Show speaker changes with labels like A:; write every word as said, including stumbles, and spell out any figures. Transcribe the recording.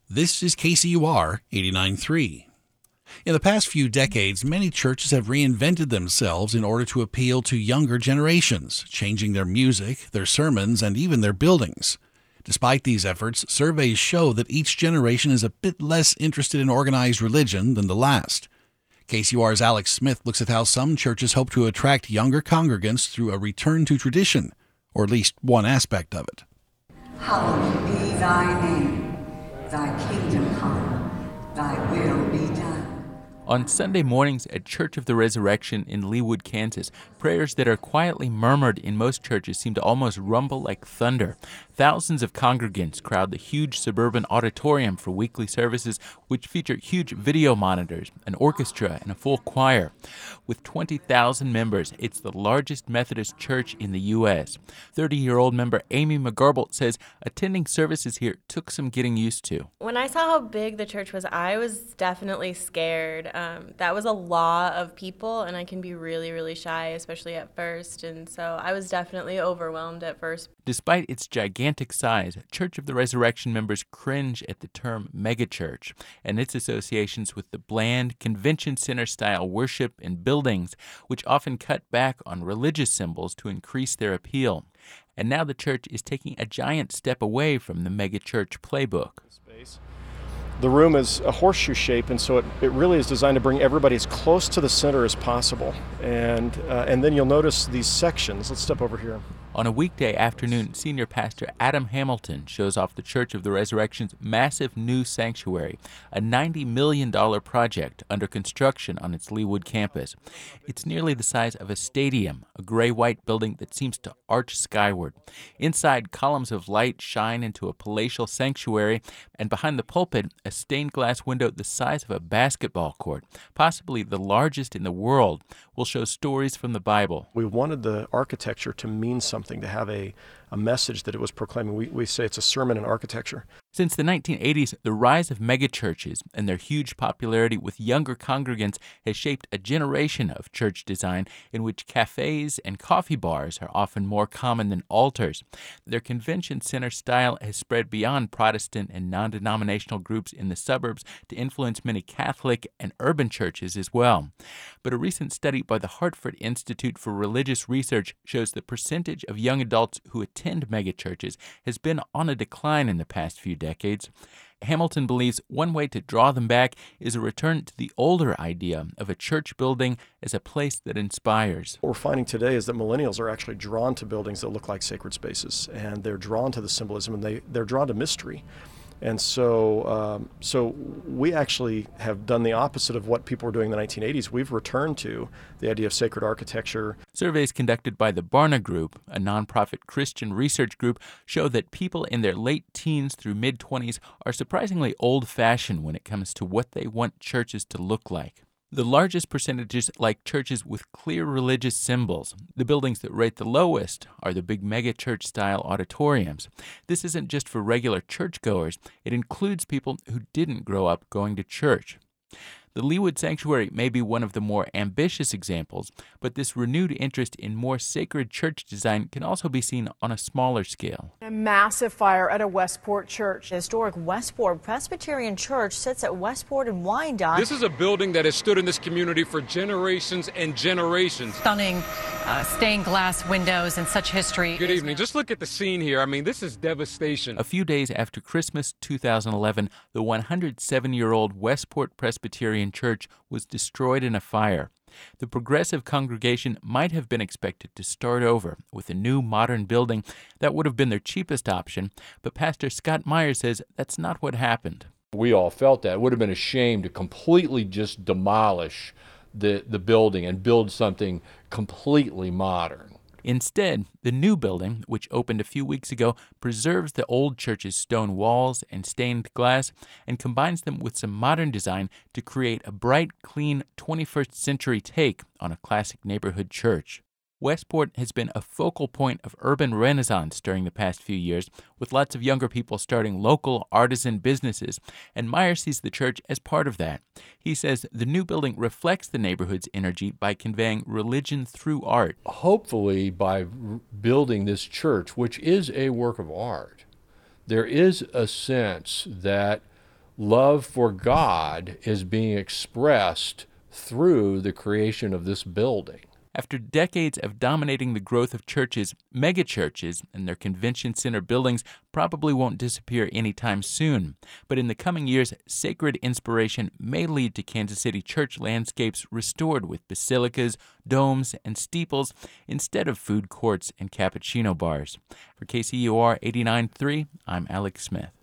A: This is K C U R eighty-nine point three. In the past few decades, many churches have reinvented themselves in order to appeal to younger generations, changing their music, their sermons, and even their buildings. Despite these efforts, surveys show that each generation is a bit less interested in organized religion than the last. K C U R's Alex Smith looks at how some churches hope to attract younger congregants through a return to tradition, or at least one aspect of it.
B: Hallowed be thy name. Thy kingdom come, thy will be done.
C: On Sunday mornings at Church of the Resurrection in Leawood, Kansas, prayers that are quietly murmured in most churches seem to almost rumble like thunder. Thousands of congregants crowd the huge suburban auditorium for weekly services, which feature huge video monitors, an orchestra, and a full choir. With twenty thousand members, it's the largest Methodist church in the U S thirty-year-old member Amy McGarble says attending services here took some getting used to.
D: When I saw how big the church was, I was definitely scared. Um, that was a lot of people, and I can be really, really shy, especially at first, and so I was definitely overwhelmed at first.
C: Despite its gigantic size, Church of the Resurrection members cringe at the term megachurch and its associations with the bland, convention center-style worship and buildings, which often cut back on religious symbols to increase their appeal. And now the church is taking a giant step away from the megachurch playbook.
E: The room is a horseshoe shape, and so it, it really is designed to bring everybody as close to the center as possible. And uh, and then you'll notice these sections. Let's step over here.
C: On a weekday afternoon, Senior Pastor Adam Hamilton shows off the Church of the Resurrection's massive new sanctuary, a ninety million dollars project under construction on its Leawood campus. It's nearly the size of a stadium, a gray-white building that seems to arch skyward. Inside, columns of light shine into a palatial sanctuary, and behind the pulpit, a stained glass window the size of a basketball court, possibly the largest in the world, will show stories from the Bible.
E: We wanted the architecture to mean something, to have a, a message that it was proclaiming. We, we say it's a sermon in architecture.
C: Since the nineteen eighties, the rise of megachurches and their huge popularity with younger congregants has shaped a generation of church design in which cafes and coffee bars are often more common than altars. Their convention center style has spread beyond Protestant and non-denominational groups in the suburbs to influence many Catholic and urban churches as well. But a recent study by the Hartford Institute for Religious Research shows the percentage of young adults who attend megachurches has been on a decline in the past few decades. Hamilton believes one way to draw them back is a return to the older idea of a church building as a place that inspires.
E: What we're finding today is that millennials are actually drawn to buildings that look like sacred spaces, and they're drawn to the symbolism, and they, they're drawn to mystery. And so um, so we actually have done the opposite of what people were doing in the nineteen eighties. We've returned to the idea of sacred architecture.
C: Surveys conducted by the Barna Group, a nonprofit Christian research group, show that people in their late teens through mid-twenties are surprisingly old-fashioned when it comes to what they want churches to look like. The largest percentages like churches with clear religious symbols. The buildings that rate the lowest are the big megachurch-style auditoriums. This isn't just for regular churchgoers. It includes people who didn't grow up going to church. The Leawood Sanctuary may be one of the more ambitious examples, but this renewed interest in more sacred church design can also be seen on a smaller scale.
F: A massive fire at a Westport church.
G: Historic Westport Presbyterian Church sits at Westport and Wyandotte.
H: This is a building that has stood in this community for generations and generations.
I: Stunning uh, stained glass windows and such history.
H: Good evening. Just look at the scene here. I mean, this is devastation.
C: A few days after Christmas two thousand eleven, the one hundred seven-year-old Westport Presbyterian Church was destroyed in a fire. The progressive congregation might have been expected to start over with a new modern building. That would have been their cheapest option, but Pastor Scott Myers says that's not what happened.
J: We all felt that. It would have been a shame to completely just demolish the, the building and build something completely modern.
C: Instead, the new building, which opened a few weeks ago, preserves the old church's stone walls and stained glass and combines them with some modern design to create a bright, clean twenty-first century take on a classic neighborhood church. Westport has been a focal point of urban renaissance during the past few years, with lots of younger people starting local artisan businesses, and Meyer sees the church as part of that. He says the new building reflects the neighborhood's energy by conveying religion through art.
J: Hopefully, by building this church, which is a work of art, there is a sense that love for God is being expressed through the creation of this building.
C: After decades of dominating the growth of churches, megachurches and their convention center buildings probably won't disappear anytime soon. But in the coming years, sacred inspiration may lead to Kansas City church landscapes restored with basilicas, domes, and steeples instead of food courts and cappuccino bars. For K C U R eighty-nine point three, I'm Alex Smith.